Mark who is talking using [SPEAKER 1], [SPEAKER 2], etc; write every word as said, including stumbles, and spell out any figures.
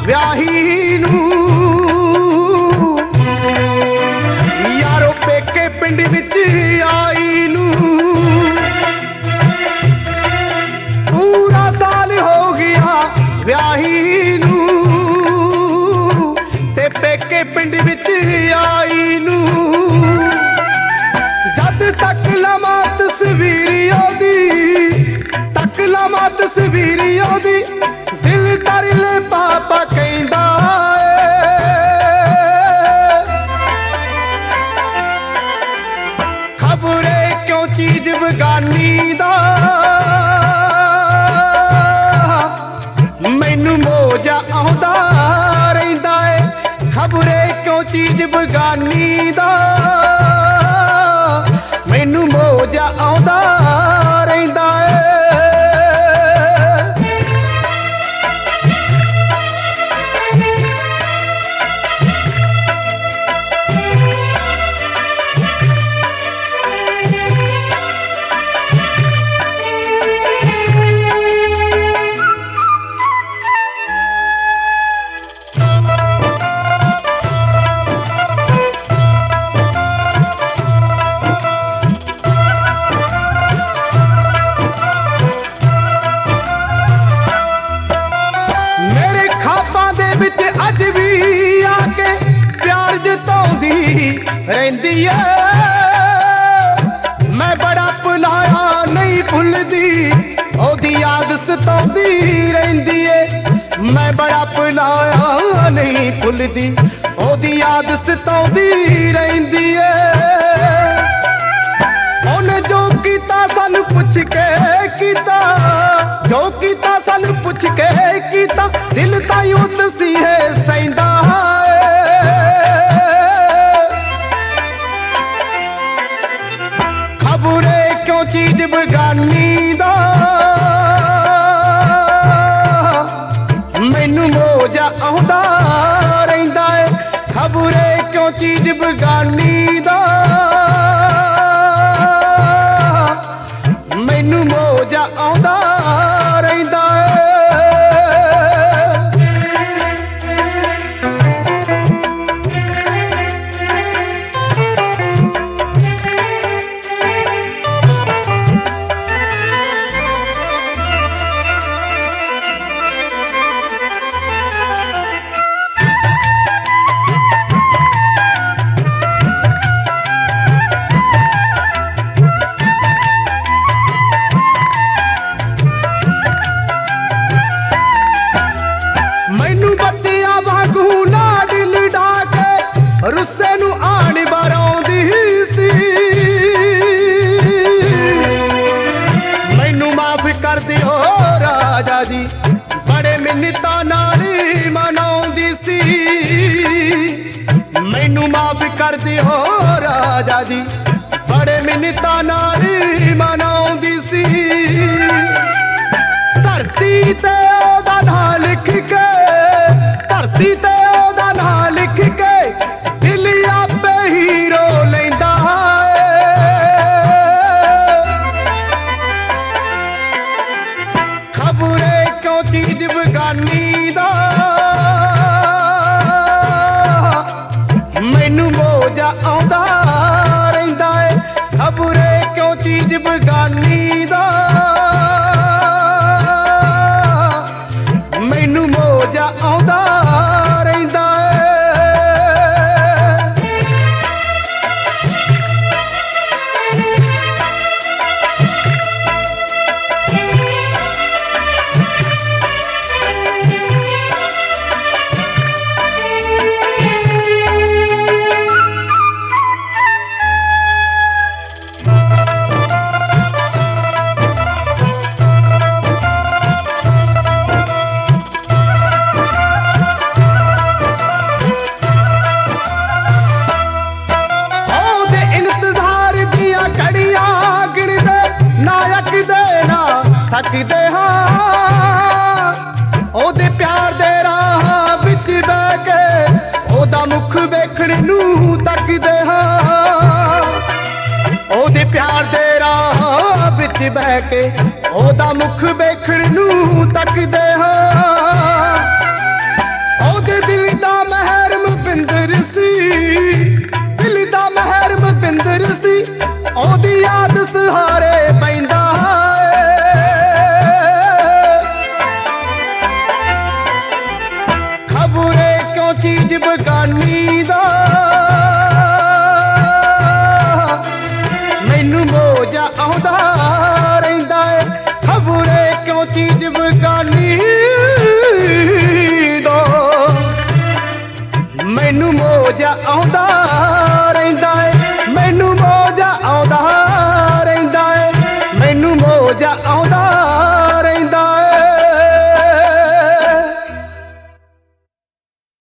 [SPEAKER 1] ਵਿਆਹੀ ਨੂੰ। ਯਾਰੋ ਪੇਕੇ ਪਿੰਡ ਵਿੱਚ ਆਈ ਨੂੰ ਪੂਰਾ ਸਾਲ ਹੋ ਗਿਆ ਵਿਆਹੀ ਨੂੰ, ਤੇ ਪੇਕੇ ਪਿੰਡ ਵਿੱਚ ਆਈ ਨੂੰ। ਜਦ ਤੱਕ ਲਵਾਂ ਤਸਵੀਰ ਉਹਦੀ, ਤੱਕ ਲਵਾਂ ਤਸਵੀਰ ਉਹਦੀ, ਦਿਲ ਤਰਲੇ ਪਾਪਾ ਕਹਿੰਦਾ ਖਬਰੇ ਕਿਉਂ ਚੀਜ਼ ਬਗਾਨੀ ਦਾ ਮੈਨੂੰ ਮੋਜਾ ਆਉਂਦਾ ਰਹਿੰਦਾ ਏ। ਖਬਰੇ ਕਿਉਂ ਚੀਜ਼ ਬਗਾਨੀ ਦਾ ਮੈਨੂੰ ਮੋਜਾ ਆਉਂਦਾ ਰਹਿੰਦਾ ਏ। ਅੱਜ ਵੀ ਆ ਕੇ ਪਿਆਰ ਜਤਾਉਂਦੀ ਰਹਿੰਦੀ ਏ। ਮੈਂ ਬੜਾ ਭੁਲਾਇਆ ਨਹੀਂ ਭੁੱਲਦੀ, ਉਹਦੀ ਯਾਦ ਸਤਾਉਂਦੀ ਰਹਿੰਦੀ ਏ। ਮੈਂ ਬੜਾ ਭੁਲਾਇਆ ਨਹੀਂ ਭੁੱਲਦੀ, ਉਹਦੀ ਯਾਦ ਸਤਾਉਂਦੀ ਰਹਿੰਦੀ ਏ। ਉਹਨੇ ਜੋ ਕੀਤਾ ਸਾਨੂੰ ਪੁੱਛ ਕੇ ਕੀਤਾ, ਜੋ ਕੀਤਾ ਸਾਨੂੰ ਪੁੱਛ ਕੇ ਕੀਤਾ, ਦਿਲ ਤਾਂ ਉਤਸੀ ਹੈ ਸੈਂਦਾ ਖਬਰੇ ਕਿਉਂ ਚੀਜ਼ ਬਗਾਨੀ ਦਾ ਮੈਨੂੰ ਮੋਜਾ ਆਉਂਦਾ ਰਹਿੰਦਾ ਏ। ਖਬਰੇ ਕਿਉਂ ਚੀਜ਼ ਬਗਾਨੀ ਦਾ ਮੈਨੂੰ ਮੋਜਾ ਆਉਂਦਾ ਰਹਿੰਦਾ ਏ। ਰੁੱਸੇ ਨੂੰ ਆਣ ਬਰਾਉਂਦੀ ਸੀ, ਮੈਨੂੰ ਮਾਫ ਕਰ ਦਿਓ ਰਾਜਾ ਜੀ, ਬੜੇ ਮਿੰਨਤਾਂ ਨਾਲ ਮਨਾਉਂਦੀ ਸੀ। ਮੈਨੂੰ ਮਾਫ ਕਰ ਦਿਓ ਰਾਜਾ ਜੀ, ਬੜੇ ਮਿੰਨਤਾਂ ਨਾਲ ਮਨਾਉਂਦੀ ਸੀ। ਧਰਤੀ ਤੇ ਉਹਦਾ ਨਾਂ ਲਿਖ ਕੇ, ਧਰਤੀ ਤੇ ਉਹਦਾ ਨਾਂ ਲਿਖ ਕੇ ਚੀਜ਼ ਬਗਾਨੀ ਦਾ ਮੈਨੂੰ ਮੋਜਾ ਆਉਂਦਾ ਰਹਿੰਦਾ ਏ। ਖਬਰੇ ਕਿਉਂ ਚੀਜ਼ ਬਗਾਨੀ ਦਾ ਮੈਨੂੰ ਮੋਜਾ ਆਉਂਦਾ ਰਹਿੰਦਾ ਏ। ਥੱਕਦੇ ਹਾਂ ਉਹਦੇ ਪਿਆਰ ਦੇ ਰਾਹ ਵਿੱਚ ਬਹਿ ਕੇ, ਉਹਦਾ ਮੁਖ ਵੇਖਣ ਨੂੰ ਤੱਕਦੇ ਹਾਂ। ਉਹਦੇ ਪਿਆਰ ਦੇ ਰਾਹ ਵਿੱਚ ਬਹਿ ਕੇ, ਉਹਦਾ ਮੁਖ ਵੇਖਣ ਨੂੰ ਤੱਕਦੇ ਹਾਂ। ਚੀਜ਼ ਬਗਾਨੀ ਦਾ ਮੈਨੂੰ ਮੋਜਾ ਆਉਂਦਾ ਰਹਿੰਦਾ ਏ ਖਬਰੇ ਕਿਉਂ ਚੀਜ਼ ਬਗਾਨੀ ਦਾ ਮੈਨੂੰ ਮੋਜਾ ਆਉਂਦਾ